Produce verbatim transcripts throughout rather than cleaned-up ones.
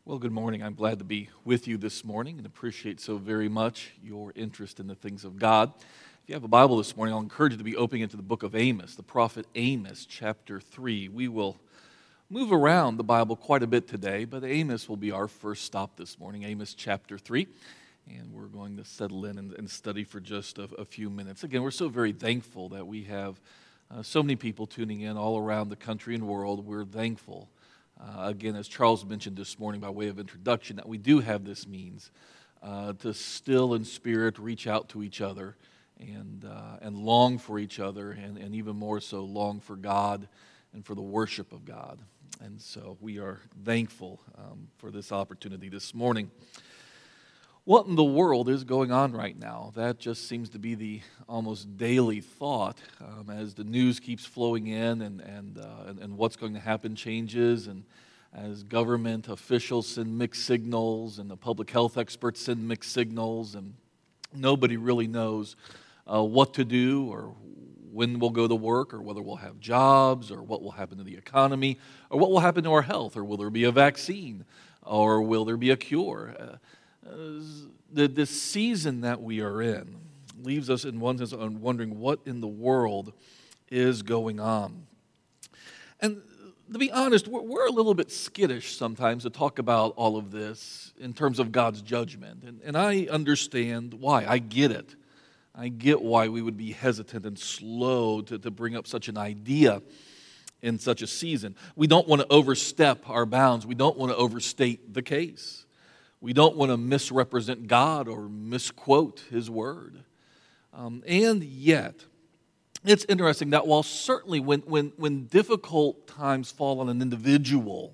Well, good morning. I'm glad to be with you this morning and appreciate so very much your interest in the things of God. If you have a Bible this morning, I'll encourage you to be opening into the book of Amos, the prophet Amos, chapter three. We will move around the Bible quite a bit today, but Amos will be our first stop this morning, Amos chapter three. And we're going to settle in and, and study for just a, a few minutes. Again, we're so very thankful that we have uh, so many people tuning in all around the country and world. We're thankful. Uh, again, as Charles mentioned this morning by way of introduction, that we do have this means uh, to still in spirit reach out to each other and uh, and long for each other, and, and even more so long for God and for the worship of God. And so we are thankful um, for this opportunity this morning. What in the world is going on right now? That just seems to be the almost daily thought um, as the news keeps flowing in and and, uh, and and what's going to happen changes, and as government officials send mixed signals and the public health experts send mixed signals, and nobody really knows uh, what to do or when we'll go to work or whether we'll have jobs or what will happen to the economy or what will happen to our health, or will there be a vaccine or will there be a cure? Uh, Uh, the, this season that we are in leaves us in one sense on wondering what in the world is going on. And to be honest, we're, we're a little bit skittish sometimes to talk about all of this in terms of God's judgment. And, and I understand why. I get it. I get why we would be hesitant and slow to, to bring up such an idea in such a season. We don't want to overstep our bounds. We don't want to overstate the case. We don't want to misrepresent God or misquote His Word. Um, and yet, it's interesting that while certainly when, when, when difficult times fall on an individual,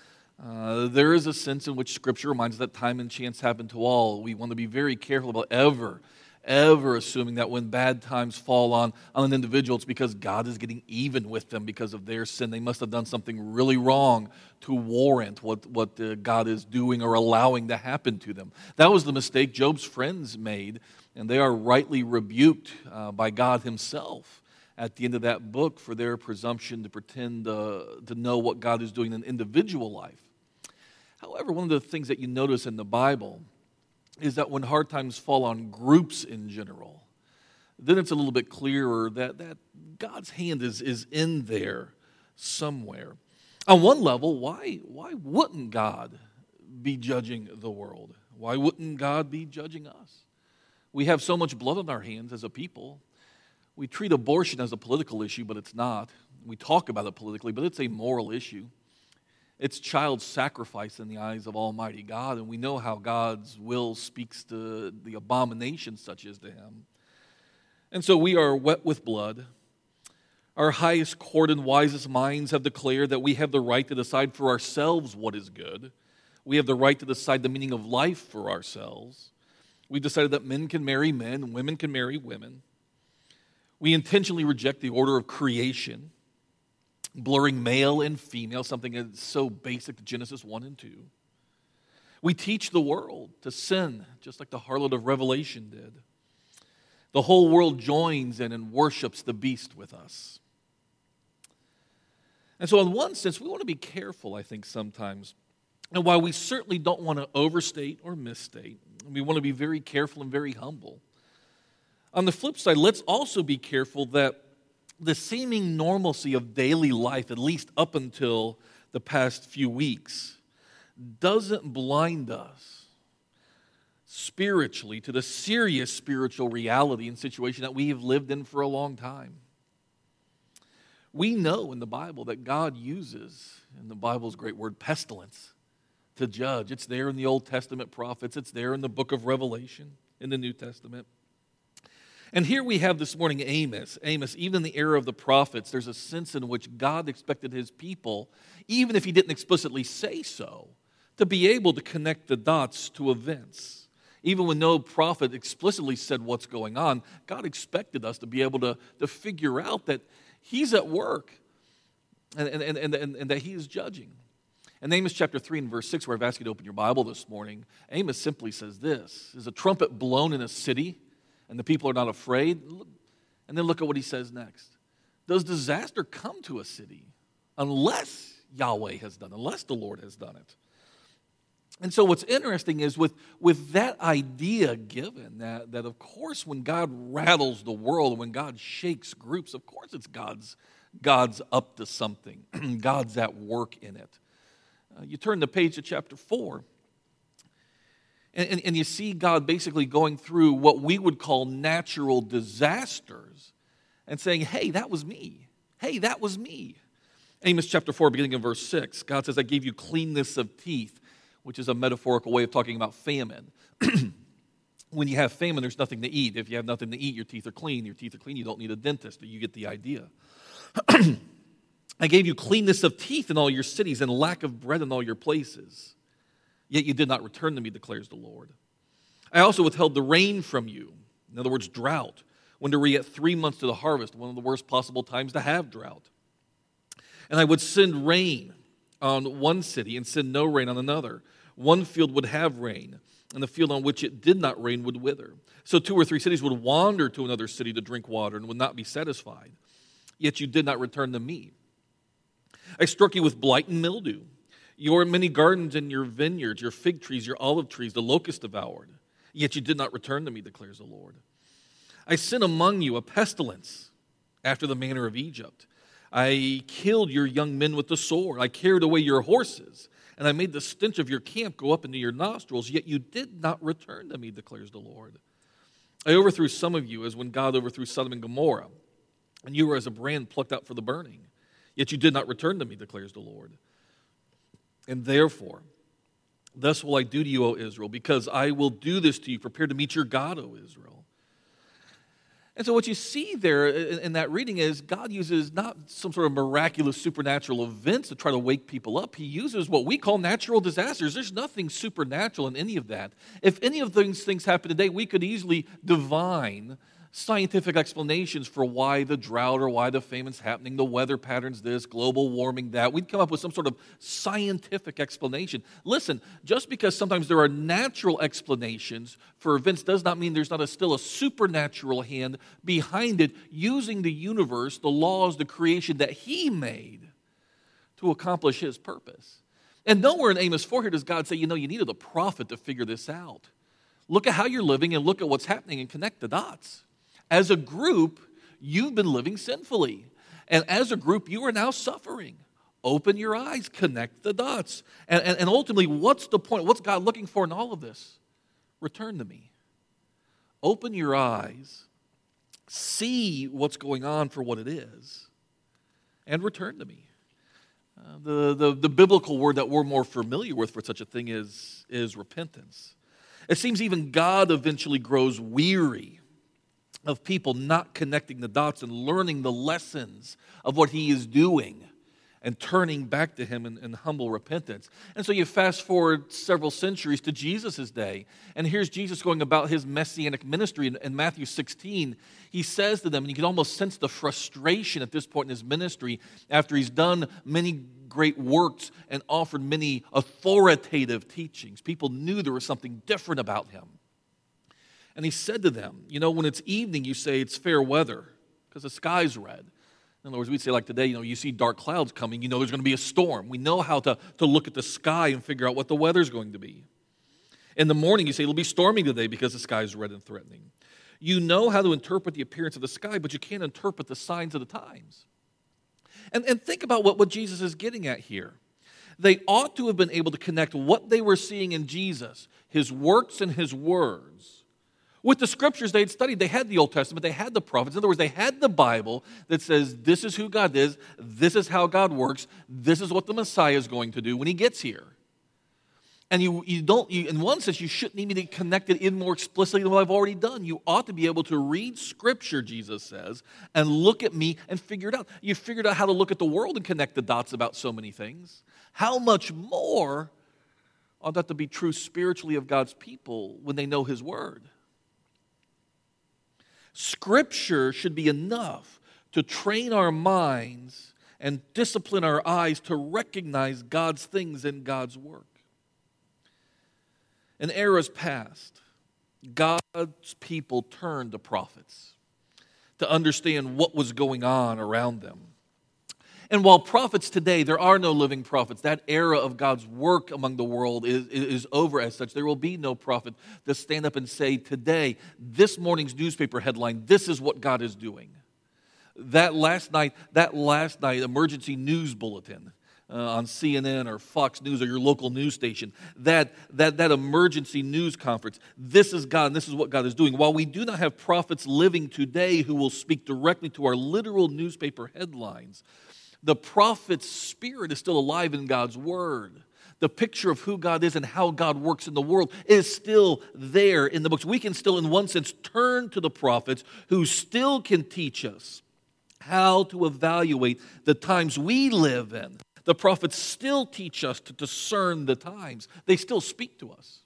uh, there is a sense in which Scripture reminds us that time and chance happen to all. We want to be very careful about ever, ever assuming that when bad times fall on, on an individual, it's because God is getting even with them because of their sin. They must have done something really wrong to warrant what, what uh, God is doing or allowing to happen to them. That was the mistake Job's friends made, and they are rightly rebuked uh, by God Himself at the end of that book for their presumption to pretend uh, to know what God is doing in an individual life. However, one of the things that you notice in the Bible is that when hard times fall on groups in general, then it's a little bit clearer that, that God's hand is, is in there somewhere. On one level, why, why wouldn't God be judging the world? Why wouldn't God be judging us? We have so much blood on our hands as a people. We treat abortion as a political issue, but it's not. We talk about it politically, but it's a moral issue. It's child sacrifice in the eyes of Almighty God, and we know how God's will speaks to the abomination such as to Him. And so we are wet with blood. Our highest court and wisest minds have declared that we have the right to decide for ourselves what is good. We have the right to decide the meaning of life for ourselves. We've decided that men can marry men and women can marry women. We intentionally reject the order of creation, blurring male and female, something that's so basic to Genesis one and two. We teach the world to sin, just like the harlot of Revelation did. The whole world joins in and worships the beast with us. And so in one sense, we want to be careful, I think, sometimes. And while we certainly don't want to overstate or misstate, we want to be very careful and very humble. On the flip side, let's also be careful that the seeming normalcy of daily life, at least up until the past few weeks, doesn't blind us spiritually to the serious spiritual reality and situation that we have lived in for a long time. We know in the Bible that God uses, in the Bible's great word, pestilence, to judge. It's there in the Old Testament prophets. It's there in the book of Revelation in the New Testament. And here we have this morning Amos. Amos, even in the era of the prophets, there's a sense in which God expected His people, even if He didn't explicitly say so, to be able to connect the dots to events. Even when no prophet explicitly said what's going on, God expected us to be able to, to figure out that He's at work and, and, and, and, and that He is judging. In Amos chapter three and verse six, where I've asked you to open your Bible this morning, Amos simply says this: "Is a trumpet blown in a city, and the people are not afraid?" And then look at what he says next. "Does disaster come to a city unless Yahweh has done, unless the Lord has done it?" And so what's interesting is with, with that idea given, that, that of course when God rattles the world, when God shakes groups, of course it's God's, God's up to something. God's at work in it. Uh, you turn the page to chapter four, and, and, and you see God basically going through what we would call natural disasters and saying, hey, that was me. Hey, that was me. Amos chapter four, beginning in verse six, God says, I gave you cleanness of teeth, which is a metaphorical way of talking about famine. When you have famine, there's nothing to eat. If you have nothing to eat, your teeth are clean. Your teeth are clean, you don't need a dentist. You get the idea. I gave you cleanness of teeth in all your cities and lack of bread in all your places. Yet you did not return to me, declares the Lord. I also withheld the rain from you. In other words, drought. When there were yet three months to the harvest, one of the worst possible times to have drought. And I would send rain on one city and send no rain on another. One field would have rain, and the field on which it did not rain would wither. So two or three cities would wander to another city to drink water and would not be satisfied. Yet you did not return to me. I struck you with blight and mildew. Your many gardens and your vineyards, your fig trees, your olive trees, the locust devoured. Yet you did not return to me, declares the Lord. I sent among you a pestilence after the manner of Egypt. I killed your young men with the sword. I carried away your horses. And I made the stench of your camp go up into your nostrils, yet you did not return to me, declares the Lord. I overthrew some of you as when God overthrew Sodom and Gomorrah, and you were as a brand plucked out for the burning. Yet you did not return to me, declares the Lord. And therefore, thus will I do to you, O Israel, because I will do this to you. Prepare to meet your God, O Israel. And so what you see there in that reading is God uses not some sort of miraculous supernatural events to try to wake people up. He uses what we call natural disasters. There's nothing supernatural in any of that. If any of those things happen today, we could easily divine scientific explanations for why the drought or why the famine's happening, the weather patterns this, global warming that. We'd come up with some sort of scientific explanation. Listen, just because sometimes there are natural explanations for events does not mean there's not a, still a supernatural hand behind it using the universe, the laws, the creation that He made to accomplish His purpose. And nowhere in Amos four here does God say, you know, you needed a prophet to figure this out. Look at how you're living and look at what's happening and connect the dots. As a group, you've been living sinfully. And as a group, you are now suffering. Open your eyes, connect the dots. And, and, and ultimately, what's the point? What's God looking for in all of this? Return to me. Open your eyes, see what's going on for what it is, and return to me. Uh, the, the, the biblical word that we're more familiar with for such a thing is, is repentance. It seems even God eventually grows weary of people not connecting the dots and learning the lessons of what He is doing and turning back to Him in, in humble repentance. And so you fast forward several centuries to Jesus' day, and here's Jesus going about His messianic ministry. In, in Matthew sixteen, He says to them, and you can almost sense the frustration at this point in His ministry after He's done many great works and offered many authoritative teachings. People knew there was something different about Him. And He said to them, you know, when it's evening, you say it's fair weather because the sky's red. In other words, we'd say like today, you know, you see dark clouds coming, you know there's going to be a storm. We know how to, to look at the sky and figure out what the weather's going to be. In the morning, you say it'll be stormy today because the sky's red and threatening. You know how to interpret the appearance of the sky, but you can't interpret the signs of the times. And, and think about what, what Jesus is getting at here. They ought to have been able to connect what they were seeing in Jesus, His works and His words, with the scriptures they had studied. They had the Old Testament, they had the prophets. In other words, they had the Bible that says this is who God is, this is how God works, this is what the Messiah is going to do when He gets here. And you, you don't, you, in one sense, you shouldn't even be connected in more explicitly than what I've already done. You ought to be able to read Scripture, Jesus says, and look at me and figure it out. You figured out how to look at the world and connect the dots about so many things. How much more ought that to be true spiritually of God's people when they know His Word? Scripture should be enough to train our minds and discipline our eyes to recognize God's things in God's work. In eras past, God's people turned to prophets to understand what was going on around them. And while prophets today, there are no living prophets, that era of God's work among the world is, is over as such. There will be no prophet to stand up and say today, this morning's newspaper headline, this is what God is doing. That last night, that last night emergency news bulletin uh, on C N N or Fox News or your local news station, that, that, that emergency news conference, this is God and this is what God is doing. While we do not have prophets living today who will speak directly to our literal newspaper headlines, the prophet's spirit is still alive in God's word. The picture of who God is and how God works in the world is still there in the books. We can still, in one sense, turn to the prophets who still can teach us how to evaluate the times we live in. The prophets still teach us to discern the times. They still speak to us.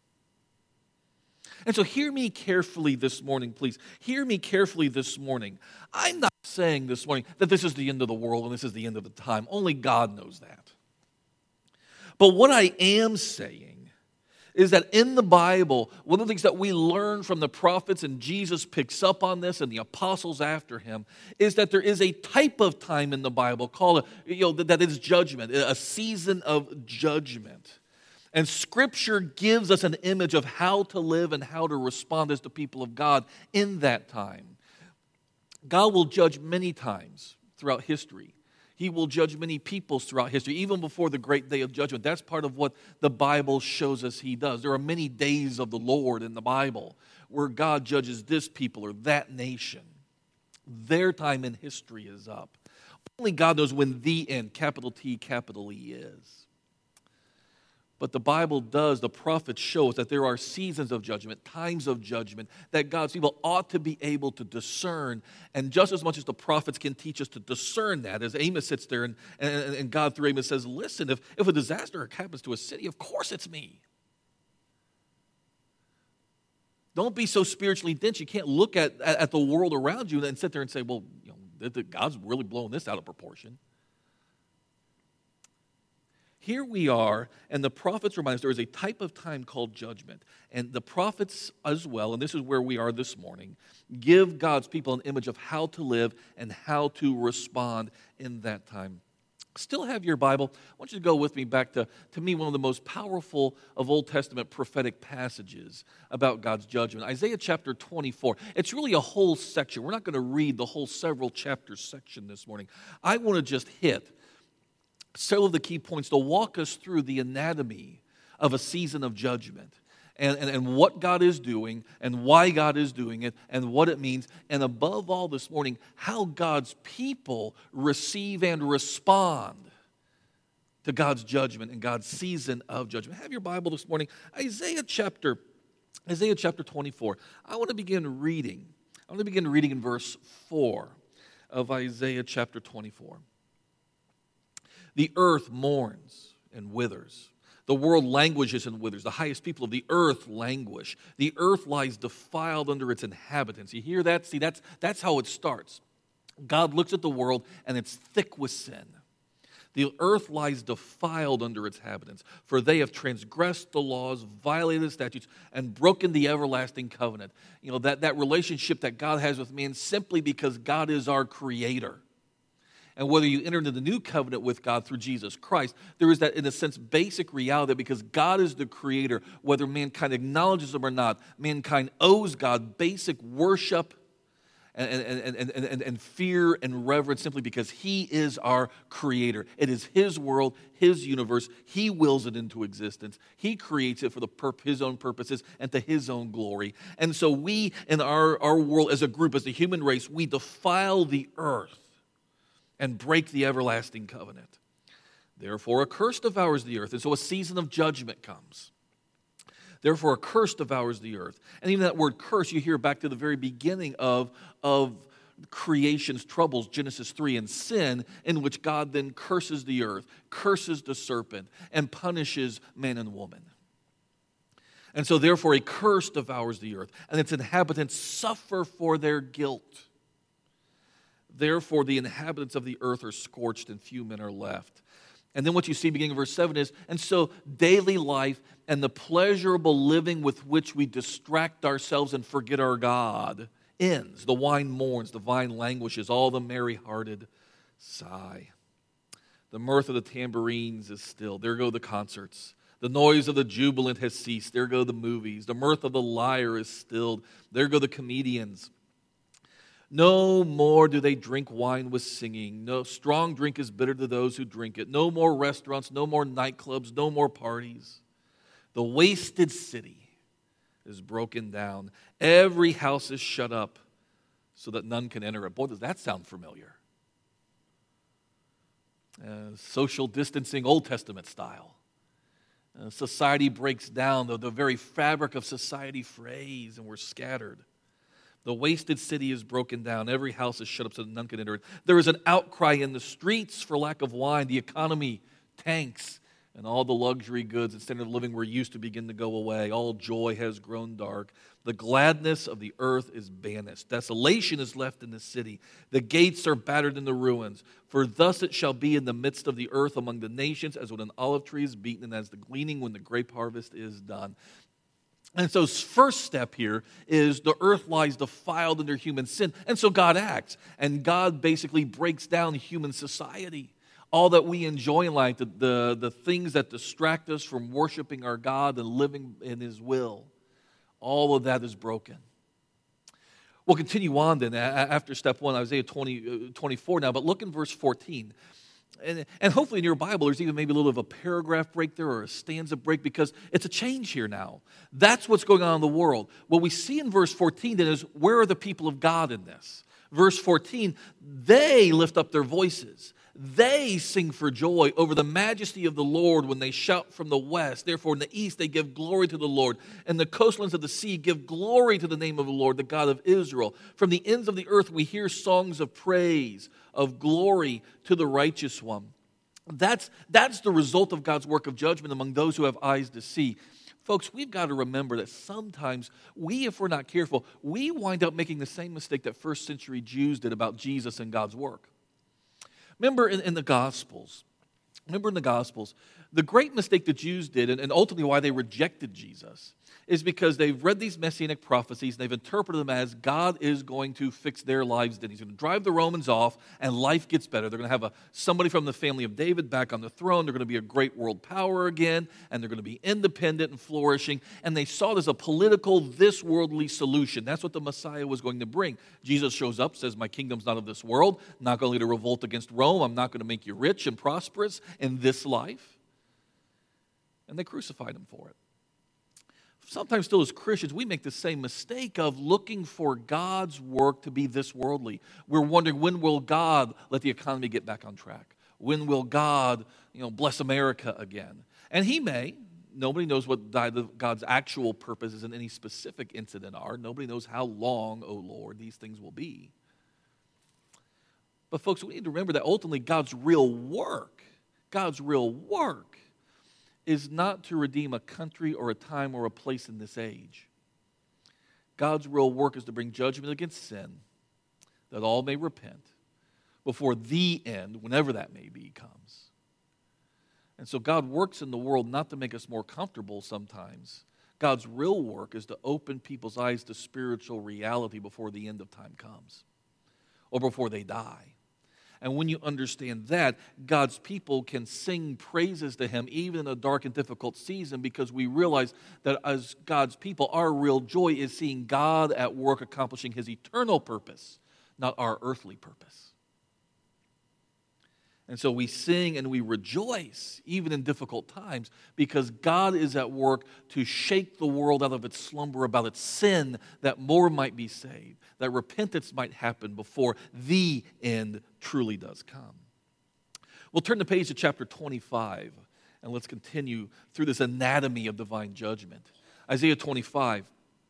And so hear me carefully this morning, please. Hear me carefully this morning. I'm not saying this morning that this is the end of the world and this is the end of the time. Only God knows that. But what I am saying is that in the Bible, one of the things that we learn from the prophets, and Jesus picks up on this, and the apostles after him, is that there is a type of time in the Bible called, you know, that is judgment, a season of judgment. And Scripture gives us an image of how to live and how to respond as the people of God in that time. God will judge many times throughout history. He will judge many peoples throughout history, even before the great day of judgment. That's part of what the Bible shows us he does. There are many days of the Lord in the Bible where God judges this people or that nation. Their time in history is up. Only God knows when the end, capital T, capital E, is. But the Bible does, the prophets show us that there are seasons of judgment, times of judgment, that God's people ought to be able to discern. And just as much as the prophets can teach us to discern that, as Amos sits there and, and, and God through Amos says, listen, if, if a disaster happens to a city, of course it's me. Don't be so spiritually dense. You can't look at, at, at the world around you and sit there and say, well, you know, God's really blowing this out of proportion. Here we are, and the prophets remind us there is a type of time called judgment. And the prophets as well, and this is where we are this morning, give God's people an image of how to live and how to respond in that time. Still have your Bible? I want you to go with me back to, to me, one of the most powerful of Old Testament prophetic passages about God's judgment. Isaiah chapter twenty-four. It's really a whole section. We're not going to read the whole several chapters section this morning. I want to just hit several of the key points to walk us through the anatomy of a season of judgment and, and, and what God is doing and why God is doing it and what it means. And above all this morning, how God's people receive and respond to God's judgment and God's season of judgment. Have your Bible this morning. Isaiah chapter, Isaiah chapter twenty-four. I want to begin reading. I want to begin reading in verse four of Isaiah chapter twenty-four. The earth mourns and withers. The world languishes and withers. The highest people of the earth languish. The earth lies defiled under its inhabitants. You hear that? See, that's, that's how it starts. God looks at the world and it's thick with sin. The earth lies defiled under its inhabitants, for they have transgressed the laws, violated the statutes, and broken the everlasting covenant. You know, that, that relationship that God has with man simply because God is our creator. And whether you enter into the new covenant with God through Jesus Christ, there is that, in a sense, basic reality that because God is the creator, whether mankind acknowledges him or not, mankind owes God basic worship and, and, and, and, and fear and reverence simply because he is our creator. It is his world, his universe. He wills it into existence. He creates it for the purp- his own purposes and to his own glory. And so we, in our, our world as a group, as the human race, we defile the earth and break the everlasting covenant. Therefore, a curse devours the earth, and so a season of judgment comes. Therefore, a curse devours the earth. And even that word curse, you hear back to the very beginning of, of creation's troubles, Genesis three, and sin, in which God then curses the earth, curses the serpent, and punishes man and woman. And so, therefore, a curse devours the earth, and its inhabitants suffer for their guilt. Therefore, the inhabitants of the earth are scorched and few men are left. And then what you see beginning of verse seven is, and so daily life and the pleasurable living with which we distract ourselves and forget our God ends. The wine mourns, the vine languishes, all the merry-hearted sigh. The mirth of the tambourines is stilled. There go the concerts. The noise of the jubilant has ceased. There go the movies. The mirth of the lyre is stilled. There go the comedians. No more do they drink wine with singing. No, strong drink is bitter to those who drink it. No more restaurants, no more nightclubs, no more parties. The wasted city is broken down. Every house is shut up so that none can enter it. Boy, does that sound familiar. Uh, social distancing, Old Testament style. Uh, society breaks down. The, the very fabric of society frays, and we're scattered. The wasted city is broken down. Every house is shut up so that none can enter it. There is an outcry in the streets for lack of wine. The economy tanks, and all the luxury goods and standard of living we're used to begin to go away. All joy has grown dark. The gladness of the earth is banished. Desolation is left in the city. The gates are battered in the ruins. For thus it shall be in the midst of the earth among the nations, as when an olive tree is beaten, and as the gleaning when the grape harvest is done. And so first step here is the earth lies defiled under human sin. And so God acts. And God basically breaks down human society. All that we enjoy in life, the, the, the things that distract us from worshiping our God and living in His will, all of that is broken. We'll continue on then after step one, Isaiah twenty, twenty-four now, but look in verse fourteen. And, and hopefully in your Bible there's even maybe a little of a paragraph break there or a stanza break, because it's a change here now. That's what's going on in the world. What we see in verse fourteen then is, where are the people of God in this? Verse fourteen, they lift up their voices. They sing for joy over the majesty of the Lord when they shout from the west. Therefore, in the east they give glory to the Lord. And the coastlands of the sea give glory to the name of the Lord, the God of Israel. From the ends of the earth we hear songs of praise, of glory to the righteous one. That's, that's the result of God's work of judgment among those who have eyes to see. Folks, we've got to remember that sometimes we, if we're not careful, we wind up making the same mistake that first century Jews did about Jesus and God's work. Remember in, in the Gospels, remember in the Gospels, the great mistake the Jews did, and, and ultimately why they rejected Jesus, is because they've read these messianic prophecies and they've interpreted them as God is going to fix their lives then. He's going to drive the Romans off and life gets better. They're going to have a, somebody from the family of David back on the throne. They're going to be a great world power again, and they're going to be independent and flourishing. And they saw it as a political, this worldly solution. That's what the Messiah was going to bring. Jesus shows up, says, my kingdom's not of this world. I'm not going to revolt against Rome. I'm not going to make you rich and prosperous in this life. And they crucified him for it. Sometimes still as Christians, we make the same mistake of looking for God's work to be this worldly. We're wondering, when will God let the economy get back on track? When will God, you know, bless America again? And He may. Nobody knows what God's actual purposes in any specific incident are. Nobody knows how long, oh Lord, these things will be. But folks, we need to remember that ultimately God's real work, God's real work, is not to redeem a country or a time or a place in this age. God's real work is to bring judgment against sin, that all may repent, before the end, whenever that may be, comes. And so God works in the world not to make us more comfortable sometimes. God's real work is to open people's eyes to spiritual reality before the end of time comes, or before they die. And when you understand that, God's people can sing praises to Him even in a dark and difficult season, because we realize that as God's people, our real joy is seeing God at work accomplishing His eternal purpose, not our earthly purpose. And so we sing and we rejoice even in difficult times, because God is at work to shake the world out of its slumber about its sin, that more might be saved, that repentance might happen before the end truly does come. We'll turn the page to chapter twenty-five, and let's continue through this anatomy of divine judgment. Isaiah twenty-five,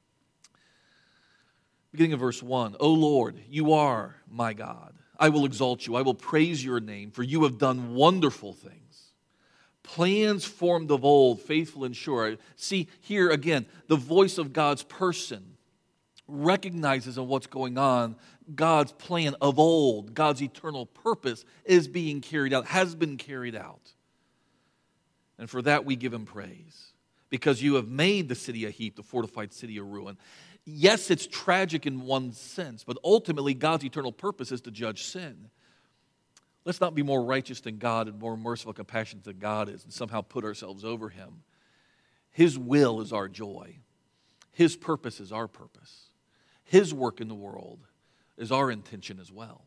beginning of verse one. O Lord, you are my God. I will exalt you. I will praise your name, for you have done wonderful things. Plans formed of old, faithful and sure. See, here again, the voice of God's person recognizes in what's going on, God's plan of old, God's eternal purpose is being carried out, has been carried out. And for that we give Him praise, because you have made the city a heap, the fortified city a ruin. Yes, it's tragic in one sense, but ultimately God's eternal purpose is to judge sin. Let's not be more righteous than God and more merciful and compassionate than God is and somehow put ourselves over him. His will is our joy. His purpose is our purpose. His work in the world is our intention as well.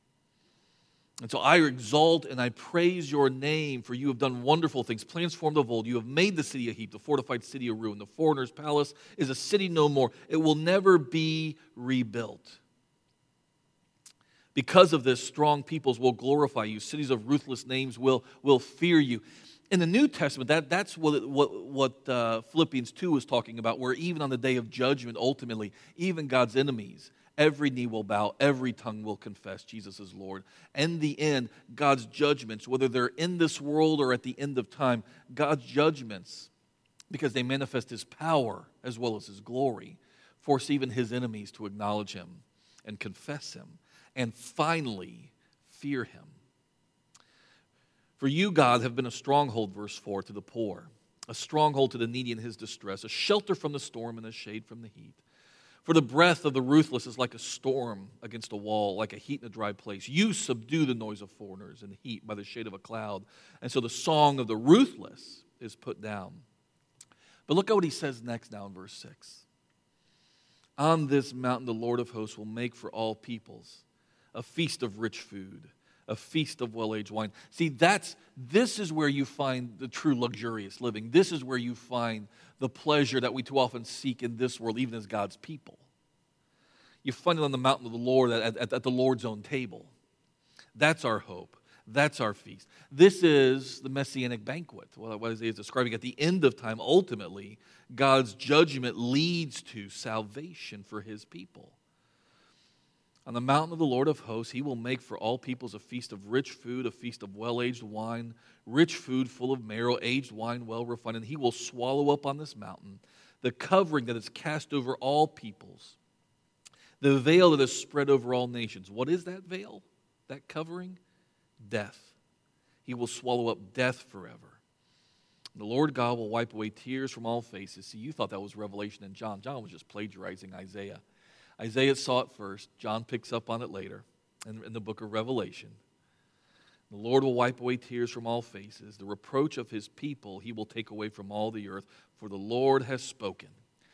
And so I exalt and I praise your name, for you have done wonderful things, plans formed of old. You have made the city a heap, the fortified city a ruin. The foreigner's palace is a city no more. It will never be rebuilt. Because of this, strong peoples will glorify you. Cities of ruthless names will, will fear you. In the New Testament, that, that's what, what, what uh, Philippians two was talking about, where even on the day of judgment, ultimately, even God's enemies, every knee will bow, every tongue will confess Jesus is Lord. In the end, God's judgments, whether they're in this world or at the end of time, God's judgments, because they manifest his power as well as his glory, force even his enemies to acknowledge him and confess him and finally fear him. For you, God, have been a stronghold, verse four, to the poor, a stronghold to the needy in his distress, a shelter from the storm and a shade from the heat. For the breath of the ruthless is like a storm against a wall, like a heat in a dry place. You subdue the noise of foreigners and heat by the shade of a cloud. And so the song of the ruthless is put down. But look at what he says next now in verse six. On this mountain the Lord of hosts will make for all peoples a feast of rich food, a feast of well-aged wine. See, that's this is where you find the true luxurious living. This is where you find the pleasure that we too often seek in this world, even as God's people. You find it on the mountain of the Lord, at, at, at the Lord's own table. That's our hope. That's our feast. This is the Messianic banquet, what Isaiah is describing. At the end of time, ultimately, God's judgment leads to salvation for his people. On the mountain of the Lord of hosts, he will make for all peoples a feast of rich food, a feast of well-aged wine, rich food full of marrow, aged wine well refined. And he will swallow up on this mountain the covering that is cast over all peoples, the veil that is spread over all nations. What is that veil, that covering? Death. He will swallow up death forever. The Lord God will wipe away tears from all faces. See, you thought that was Revelation and John. John was just plagiarizing Isaiah. Isaiah saw it first. John picks up on it later in, in the book of Revelation. The Lord will wipe away tears from all faces. The reproach of his people he will take away from all the earth, for the Lord has spoken.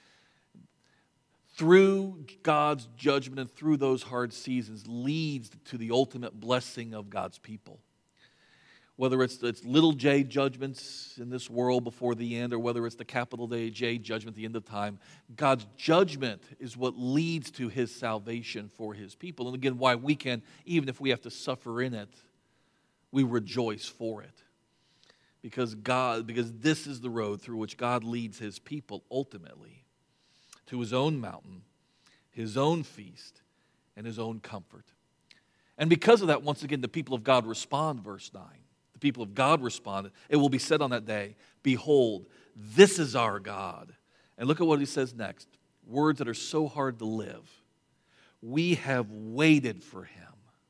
Through God's judgment and through those hard seasons leads to the ultimate blessing of God's people. Whether it's, it's little j judgments in this world before the end, or whether it's the capital J judgment at the end of time, God's judgment is what leads to his salvation for his people. And again, why we can, even if we have to suffer in it, we rejoice for it. Because God, because this is the road through which God leads his people ultimately to his own mountain, his own feast, and his own comfort. And because of that, once again, the people of God respond, verse nine. The people of God responded. It will be said on that day, behold, this is our God. And look at what he says next. Words that are so hard to live. We have waited for him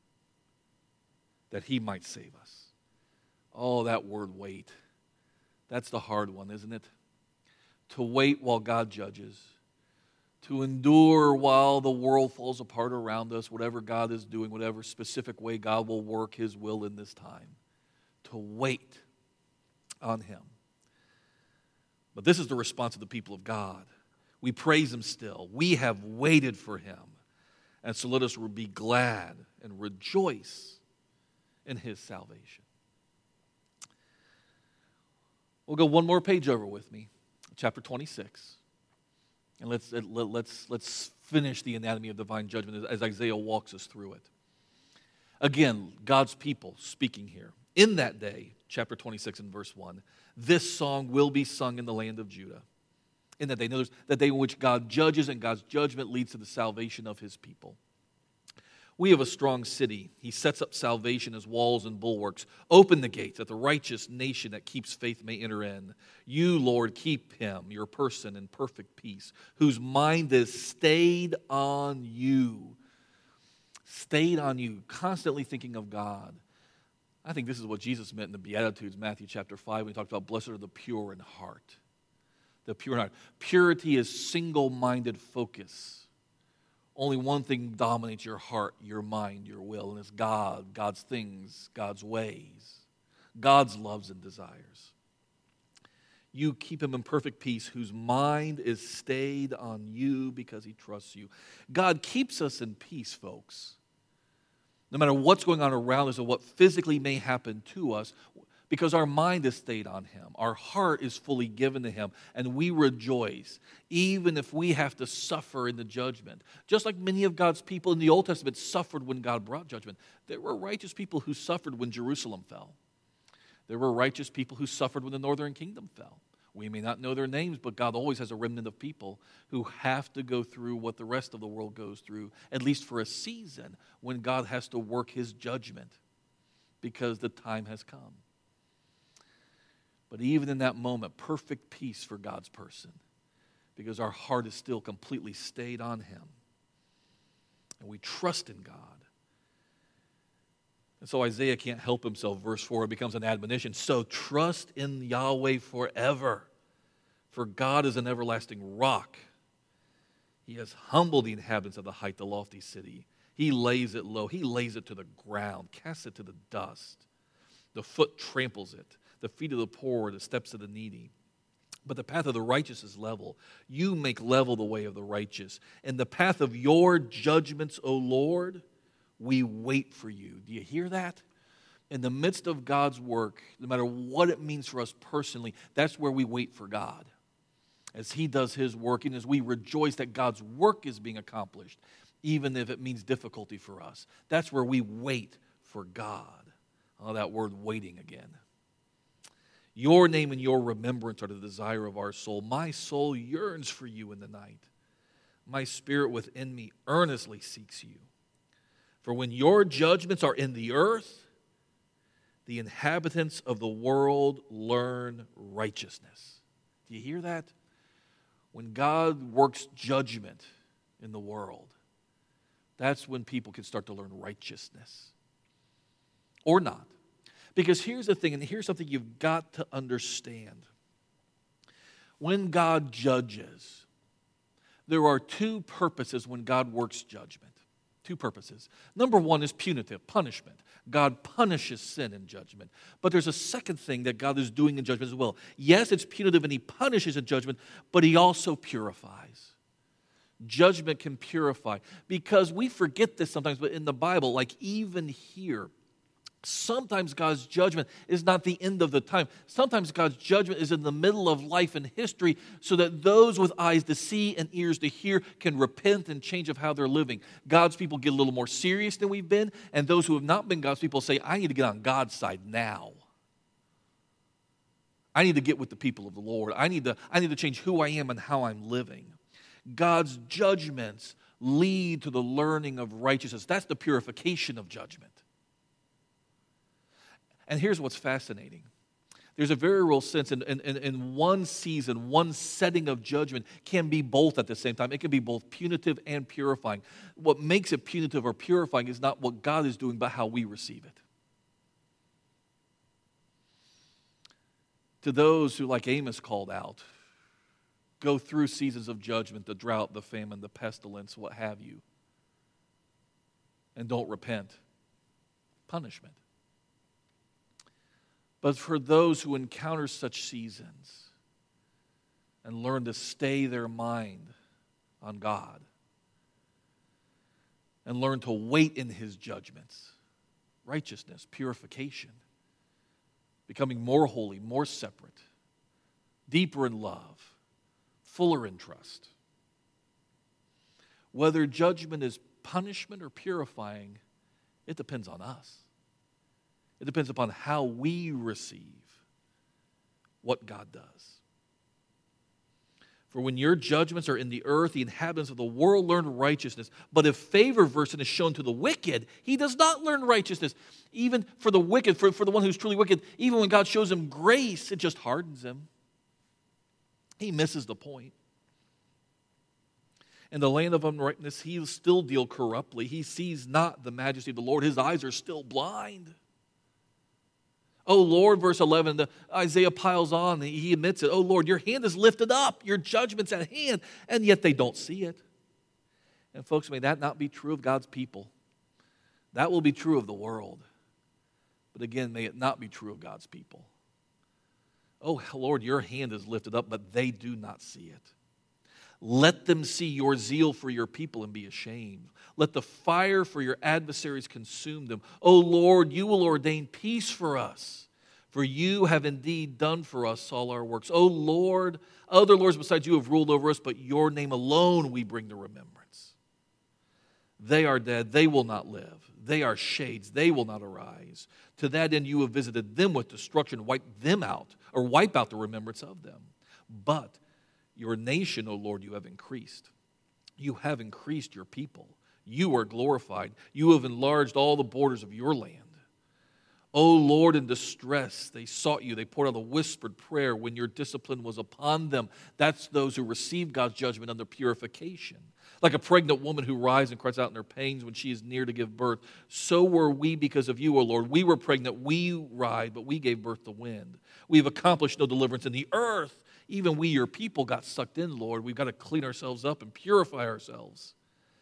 that he might save us. Oh, that word wait. That's the hard one, isn't it? To wait while God judges. To endure while the world falls apart around us, whatever God is doing, whatever specific way God will work his will in this time. To wait on him. But this is the response of the people of God. We praise him still. We have waited for him. And so let us be glad and rejoice in his salvation. We'll go one more page over with me, chapter twenty-six. And let's, let's, let's finish the anatomy of divine judgment as Isaiah walks us through it. Again, God's people speaking here. In that day, chapter twenty-six and verse one, this song will be sung in the land of Judah. In that day, notice that day in which God judges and God's judgment leads to the salvation of his people. We have a strong city. He sets up salvation as walls and bulwarks. Open the gates that the righteous nation that keeps faith may enter in. You, Lord, keep him, your person, in perfect peace, whose mind is stayed on you. Stayed on you, constantly thinking of God. I think this is what Jesus meant in the Beatitudes, Matthew chapter five, when he talked about blessed are the pure in heart. The pure in heart. Purity is single-minded focus only one thing dominates your heart, your mind, your will, and it's God, God's things, God's ways, God's loves and desires. You keep him in perfect peace, whose mind is stayed on you because he trusts you. God keeps us in peace, folks. No matter what's going on around us or what physically may happen to us, because our mind is stayed on him. Our heart is fully given to him, and we rejoice, even if we have to suffer in the judgment. Just like many of God's people in the Old Testament suffered when God brought judgment. There were righteous people who suffered when Jerusalem fell. There were righteous people who suffered when the northern kingdom fell. We may not know their names, but God always has a remnant of people who have to go through what the rest of the world goes through, at least for a season, when God has to work his judgment because the time has come. But even in that moment, perfect peace for God's person, because our heart is still completely stayed on him. And we trust in God. And so Isaiah can't help himself. Verse four, it becomes an admonition. So trust in Yahweh forever, for God is an everlasting rock. He has humbled the inhabitants of the height, the lofty city. He lays it low. He lays it to the ground, casts it to the dust. The foot tramples it. The feet of the poor, the steps of the needy. But the path of the righteous is level. You make level the way of the righteous. In the path of your judgments, O Lord, we wait for you. Do you hear that? In the midst of God's work, no matter what it means for us personally, that's where we wait for God. As he does his work, and as we rejoice that God's work is being accomplished, even if it means difficulty for us. That's where we wait for God. Oh, that word waiting again. Your name and your remembrance are the desire of our soul. My soul yearns for you in the night. My spirit within me earnestly seeks you. For when your judgments are in the earth, the inhabitants of the world learn righteousness. Do you hear that? When God works judgment in the world, that's when people can start to learn righteousness. Or not. Because here's the thing, and here's something you've got to understand. When God judges, there are two purposes when God works judgment. Two purposes. Number one is punitive, punishment. God punishes sin in judgment. But there's a second thing that God is doing in judgment as well. Yes, it's punitive and he punishes in judgment, but he also purifies. Judgment can purify. Because we forget this sometimes, but in the Bible, like even here, sometimes God's judgment is not the end of the time. Sometimes God's judgment is in the middle of life and history so that those with eyes to see and ears to hear can repent and change of how they're living. God's people get a little more serious than we've been, and those who have not been God's people say, I need to get on God's side now. I need to get with the people of the Lord. I need to, I need to change who I am and how I'm living. God's judgments lead to the learning of righteousness. That's the purification of judgment. And here's what's fascinating. There's a very real sense in, in, in one season, one setting of judgment can be both at the same time. It can be both punitive and purifying. What makes it punitive or purifying is not what God is doing, but how we receive it. To those who, like Amos called out, go through seasons of judgment, the drought, the famine, the pestilence, what have you, and don't repent, punishment. But for those who encounter such seasons and learn to stay their mind on God and learn to wait in his judgments, righteousness, purification, becoming more holy, more separate, deeper in love, fuller in trust. Whether judgment is punishment or purifying, it depends on us. It depends upon how we receive what God does. For when your judgments are in the earth, the inhabitants of the world learn righteousness. But if favor, verse, is shown to the wicked, he does not learn righteousness. Even for the wicked, for, for the one who's truly wicked, even when God shows him grace, it just hardens him. He misses the point. In the land of uprightness, he will still deal corruptly. He sees not the majesty of the Lord. His eyes are still blind. Oh Lord, verse eleven, the, Isaiah piles on, he admits it. Oh Lord, your hand is lifted up, your judgment's at hand, and yet they don't see it. And folks, may that not be true of God's people. That will be true of the world. But again, may it not be true of God's people. Oh, Lord, your hand is lifted up, but they do not see it. Let them see your zeal for your people and be ashamed. Let the fire for your adversaries consume them. Oh, Lord, you will ordain peace for us, for you have indeed done for us all our works. Oh, Lord, other lords besides you have ruled over us, but your name alone we bring to remembrance. They are dead, they will not live. They are shades, they will not arise. To that end you have visited them with destruction, wipe them out, or wipe out the remembrance of them. But your nation, O Lord, you have increased. You have increased your people. You are glorified. You have enlarged all the borders of your land. O Lord, in distress, they sought you. They poured out a whispered prayer when your discipline was upon them. That's those who receive God's judgment under purification. Like a pregnant woman who rises and cries out in her pains when she is near to give birth. So were we because of you, O Lord. We were pregnant, we writhed, but we gave birth to wind. We have accomplished no deliverance in the earth. Even we, your people, got sucked in, Lord. We've got to clean ourselves up and purify ourselves.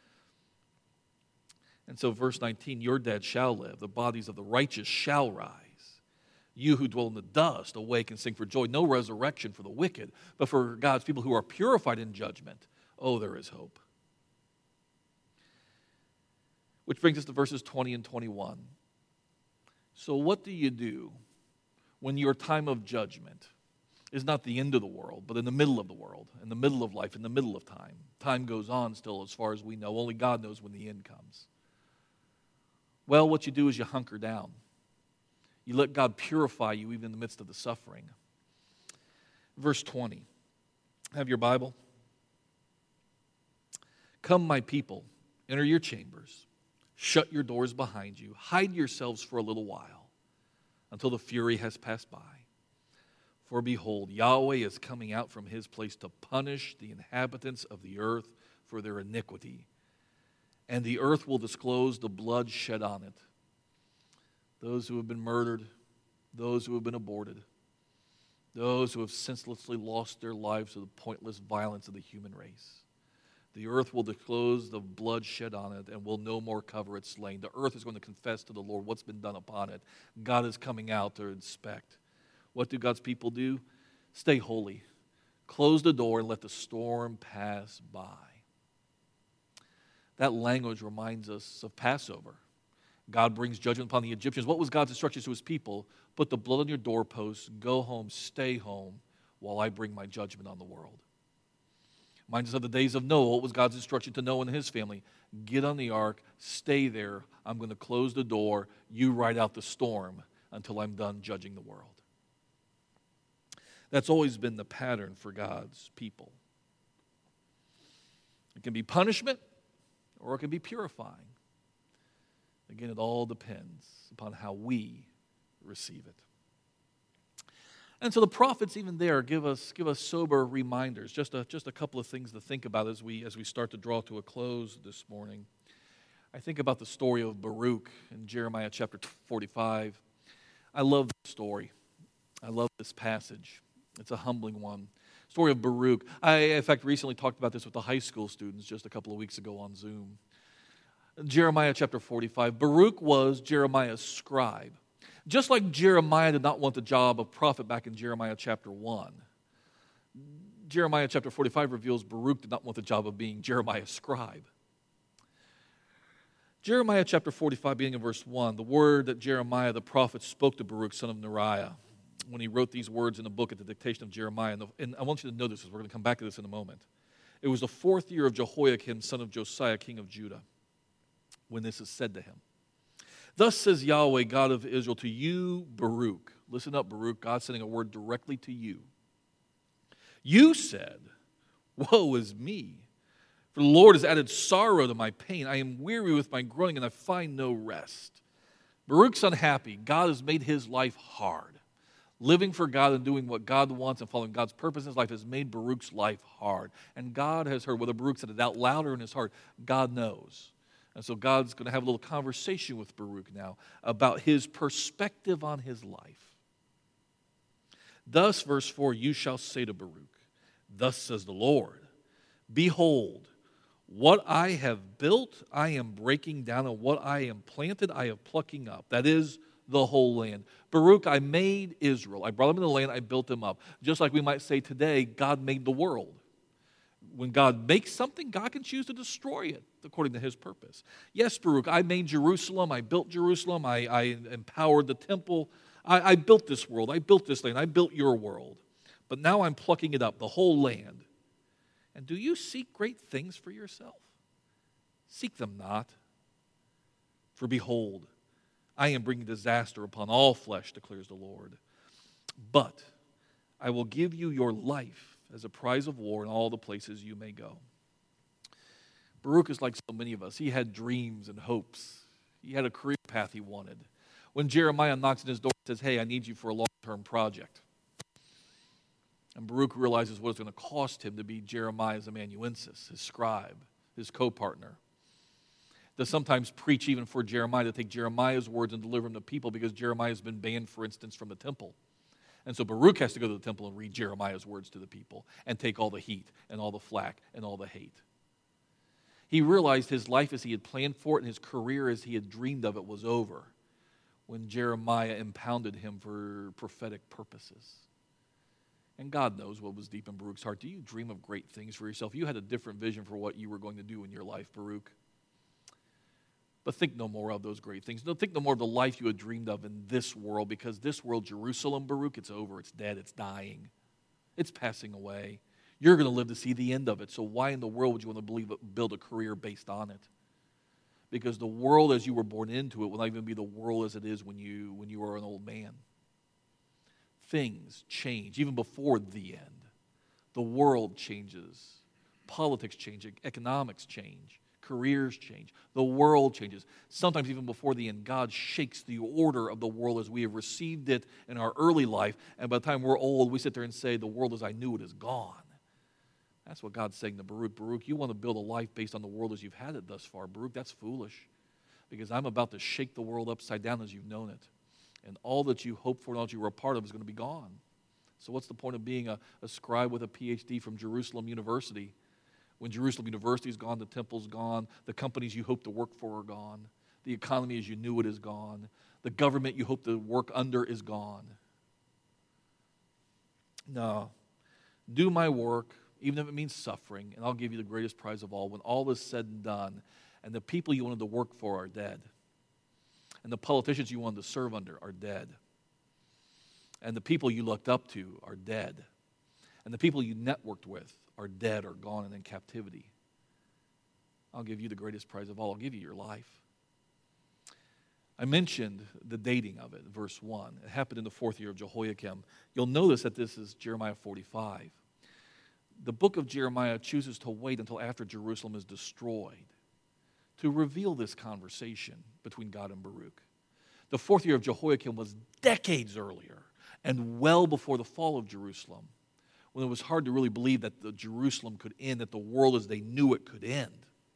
And so verse nineteen, your dead shall live. The bodies of the righteous shall rise. You who dwell in the dust, awake and sing for joy. No resurrection for the wicked, but for God's people who are purified in judgment. Oh, there is hope. Which brings us to verses twenty and twenty-one. So what do you do when your time of judgment is not the end of the world, but in the middle of the world, in the middle of life, in the middle of time? Time goes on still as far as we know. Only God knows when the end comes. Well, what you do is you hunker down. You let God purify you even in the midst of the suffering. Verse twenty. Have your Bible? Come, my people, enter your chambers. Shut your doors behind you. Hide yourselves for a little while until the fury has passed by. For behold, Yahweh is coming out from his place to punish the inhabitants of the earth for their iniquity. And the earth will disclose the blood shed on it. Those who have been murdered, those who have been aborted, those who have senselessly lost their lives to the pointless violence of the human race. The earth will disclose the blood shed on it and will no more cover its slain. The earth is going to confess to the Lord what's been done upon it. God is coming out to inspect. What do God's people do? Stay holy. Close the door and let the storm pass by. That language reminds us of Passover. God brings judgment upon the Egyptians. What was God's instructions to his people? Put the blood on your doorposts, go home, stay home, while I bring my judgment on the world. Reminds us of the days of Noah. What was God's instruction to Noah and his family? Get on the ark, stay there. I'm going to close the door. You ride out the storm until I'm done judging the world. That's always been the pattern for God's people. It can be punishment or it can be purifying. Again, it all depends upon how we receive it. And so the prophets, even there, give us give us sober reminders. Just a just a couple of things to think about as we as we start to draw to a close this morning. I think about the story of Baruch in Jeremiah chapter forty-five. I love this story. I love this passage. It's a humbling one. Story of Baruch. I, in fact, recently talked about this with the high school students just a couple of weeks ago on Zoom. Jeremiah chapter forty-five. Baruch was Jeremiah's scribe. Just like Jeremiah did not want the job of prophet back in Jeremiah chapter one, Jeremiah chapter forty-five reveals Baruch did not want the job of being Jeremiah's scribe. Jeremiah chapter forty-five, beginning in verse one, the word that Jeremiah the prophet spoke to Baruch, son of Neriah, when he wrote these words in a book at the dictation of Jeremiah. And, the, and I want you to know this, because we're going to come back to this in a moment. It was the fourth year of Jehoiakim, son of Josiah, king of Judah, when this is said to him. Thus says Yahweh, God of Israel, to you, Baruch. Listen up, Baruch. God's sending a word directly to you. You said, woe is me, for the Lord has added sorrow to my pain. I am weary with my groaning, and I find no rest. Baruch's unhappy. God has made his life hard. Living for God and doing what God wants and following God's purpose in his life has made Baruch's life hard. And God has heard, whether Baruch said it out louder in his heart, God knows. And so God's going to have a little conversation with Baruch now about his perspective on his life. Thus, verse four, you shall say to Baruch, thus says the Lord, behold, What I have built, I am breaking down, and what I am planted, I am plucking up. That is the whole land. Baruch, I made Israel. I brought them into the land, I built them up. Just like we might say today, God made the world. When God makes something, God can choose to destroy it according to his purpose. Yes, Baruch, I made Jerusalem, I built Jerusalem, I, I empowered the temple. I, I built this world, I built this land, I built your world. But now I'm plucking it up, the whole land. And do you seek great things for yourself? Seek them not. For behold, I am bringing disaster upon all flesh, declares the Lord. But I will give you your life as a prize of war in all the places you may go. Baruch is like so many of us. He had dreams and hopes. He had a career path he wanted. When Jeremiah knocks on his door and says, hey, I need you for a long-term project. And Baruch realizes what it's going to cost him to be Jeremiah's amanuensis, his scribe, his co-partner. To sometimes preach even for Jeremiah, to take Jeremiah's words and deliver them to people because Jeremiah has been banned, for instance, from the temple. And so Baruch has to go to the temple and read Jeremiah's words to the people and take all the heat and all the flack and all the hate. He realized his life as he had planned for it and his career as he had dreamed of it was over when Jeremiah impounded him for prophetic purposes. And God knows what was deep in Baruch's heart. Do you dream of great things for yourself? You had a different vision for what you were going to do in your life, Baruch. But think no more of those great things. No, think no more of the life you had dreamed of in this world, because this world, Jerusalem, Baruch, it's over, it's dead, it's dying. It's passing away. You're going to live to see the end of it. So why in the world would you want to believe, build a career based on it? Because the world as you were born into it will not even be the world as it is when you, when you are an old man. Things change, even before the end. The world changes. Politics change. Economics change. Careers change. The world changes. Sometimes even before the end, God shakes the order of the world as we have received it in our early life. And by the time we're old, we sit there and say, the world as I knew it is gone. That's what God's saying to Baruch. Baruch, you want to build a life based on the world as you've had it thus far. Baruch, that's foolish. Because I'm about to shake the world upside down as you've known it. And all that you hoped for and all that you were a part of is going to be gone. So what's the point of being a, a scribe with a P H D from Jerusalem University when Jerusalem University is gone, the temple's gone, the companies you hope to work for are gone, the economy as you knew it is gone, the government you hope to work under is gone? No. Do my work, even if it means suffering, and I'll give you the greatest prize of all when all is said and done, and the people you wanted to work for are dead. And the politicians you wanted to serve under are dead. And the people you looked up to are dead. And the people you networked with are dead or gone and in captivity. I'll give you the greatest prize of all. I'll give you your life. I mentioned the dating of it, verse one. It happened in the fourth year of Jehoiakim. You'll notice that this is Jeremiah forty-five. The book of Jeremiah chooses to wait until after Jerusalem is destroyed to reveal this conversation between God and Baruch. The fourth year of Jehoiakim was decades earlier and well before the fall of Jerusalem, when it was hard to really believe that the Jerusalem could end, that the world as they knew it could end.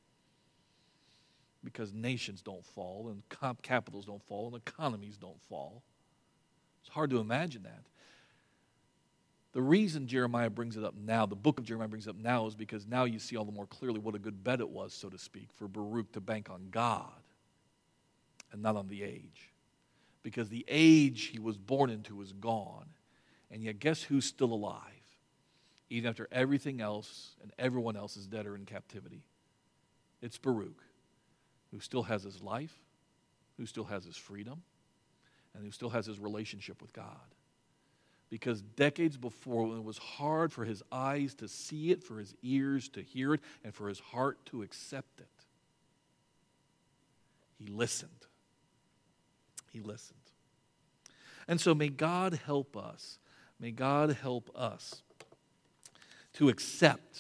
Because nations don't fall, and comp capitals don't fall, and economies don't fall. It's hard to imagine that. The reason Jeremiah brings it up now, the book of Jeremiah brings it up now, is because now you see all the more clearly what a good bet it was, so to speak, for Baruch to bank on God and not on the age. Because the age he was born into is gone. And yet guess who's still alive? Even after everything else and everyone else is dead or in captivity. It's Baruch, who still has his life, who still has his freedom, and who still has his relationship with God. Because decades before, when it was hard for his eyes to see it, for his ears to hear it, and for his heart to accept it, he listened. He listened. And so may God help us. May God help us to accept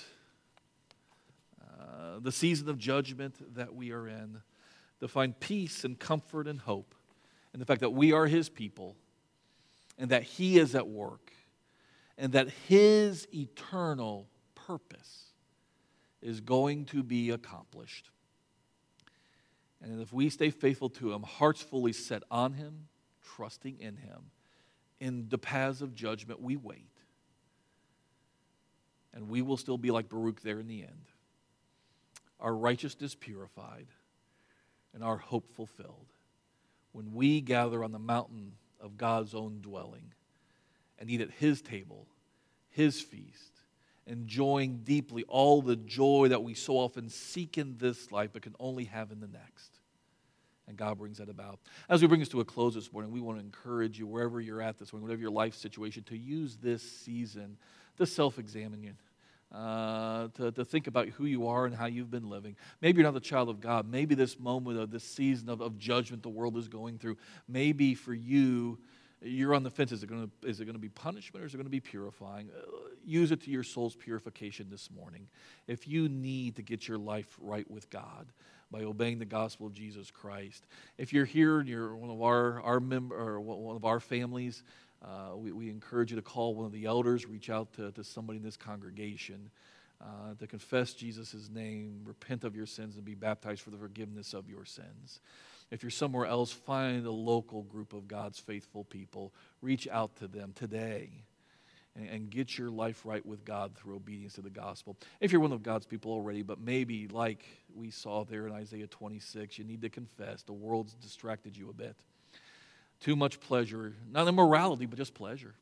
uh, the season of judgment that we are in, to find peace and comfort and hope in the fact that we are his people, and that he is at work, and that his eternal purpose is going to be accomplished. And if we stay faithful to him, hearts fully set on him, trusting in him, in the paths of judgment, we wait. And we will still be like Baruch there in the end. our righteousness purified, and our hope fulfilled when we gather on the mountain of God's own dwelling and eat at His table, His feast, enjoying deeply all the joy that we so often seek in this life but can only have in the next. And God brings that about. As we bring this to a close this morning, we want to encourage you, wherever you're at this morning, whatever your life situation, to use this season to self-examine you. Uh, to, to think about who you are and how you've been living. Maybe you're not the child of God. Maybe this moment of this season of, of judgment the world is going through, maybe for you, you're on the fence. Is it going to, is it going to be punishment or is it going to be purifying? Uh, use it to your soul's purification this morning. If you need to get your life right with God by obeying the gospel of Jesus Christ, if you're here and you're one of our, our member or one of our families, Uh, we, we encourage you to call one of the elders, reach out to, to somebody in this congregation, uh, to confess Jesus' name, repent of your sins, and be baptized for the forgiveness of your sins. If you're somewhere else, find a local group of God's faithful people. Reach out to them today and, and get your life right with God through obedience to the gospel. If you're one of God's people already, but maybe like we saw there in Isaiah twenty-six, you need to confess the world's distracted you a bit. Too much pleasure, not immorality, but just pleasure.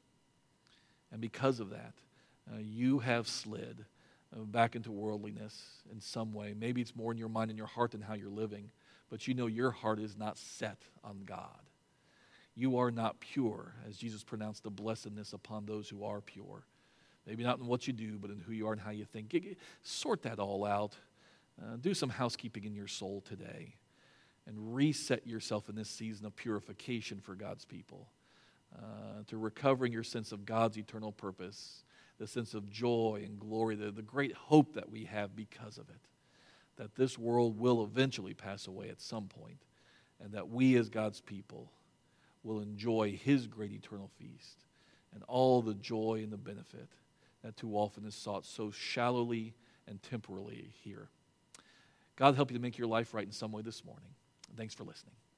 And because of that, uh, you have slid uh, back into worldliness in some way. Maybe it's more in your mind and your heart than how you're living, but you know your heart is not set on God. You are not pure, as Jesus pronounced the blessedness upon those who are pure. Maybe not in what you do, but in who you are and how you think. Get, get, sort that all out. Uh, do some housekeeping in your soul today. And reset yourself in this season of purification for God's people, uh, to recovering your sense of God's eternal purpose, the sense of joy and glory, the, the great hope that we have because of it, that this world will eventually pass away at some point, and that we as God's people will enjoy His great eternal feast and all the joy and the benefit that too often is sought so shallowly and temporally here. God help you to make your life right in some way this morning. Thanks for listening.